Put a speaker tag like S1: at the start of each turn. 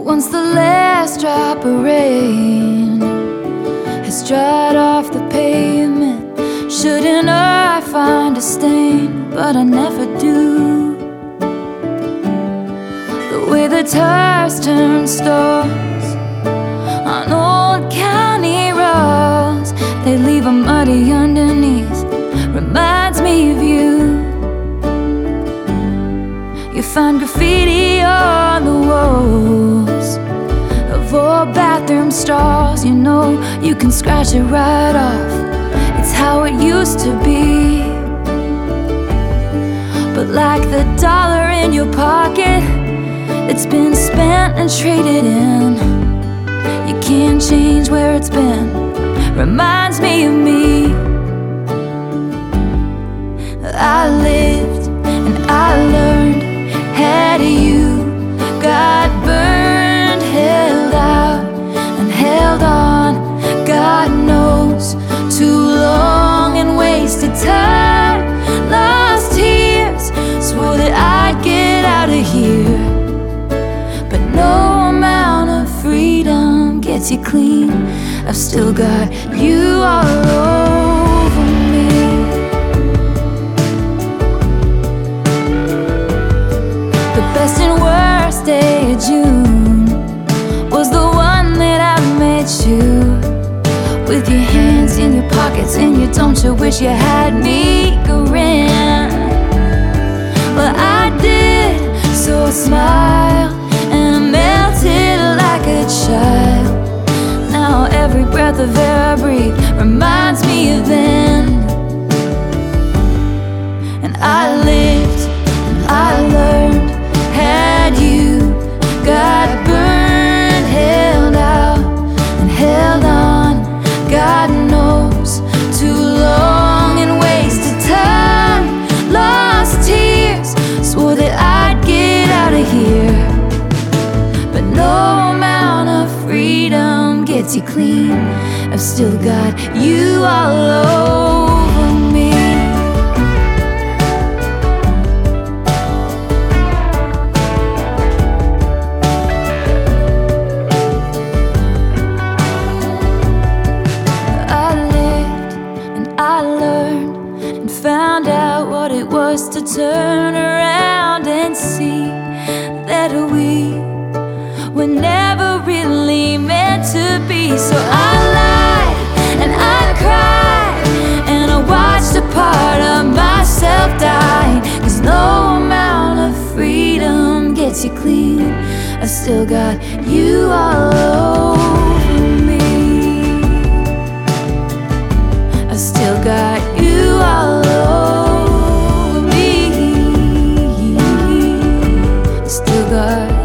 S1: Once the last drop of rain has dried off the pavement, shouldn't I find a stain? But I never do. The way the tires turn stars on old county roads, they leave a muddy underneath, reminds me of you. You find graffiti on the walls of old bathroom stalls. You know you can scratch it right off. It's how it used to be. But like the dollar in your pocket, it's been spent and traded in. You can't change where it's been. Reminds me of me. I lived and I learned. Had you got burned, held out and held on, God knows, too long and wasted time, lost tears, swore that I'd get out of here. But no amount of freedom gets you clean. I've still got you all over me. The best and worst day of June was the one that I met you, with your hands in your pockets and you don't you wish you had me grin. Well, I did, so I smiled and I melted like a child. Now every breath of air I breathe reminds me of then. And I lived and I learned. Had you got burned, held out and held on, God knows, too long and wasted time, lost tears, swore that I'd get out of here. But no amount of freedom gets you clean. I've still got you all over me. I learned and found out what it was to turn around and see that we were never really meant to be. So I lied and I cried and I watched a part of myself die. 'Cause no amount of freedom gets you clean. I've still got you all over me. I still got you all over me. I still got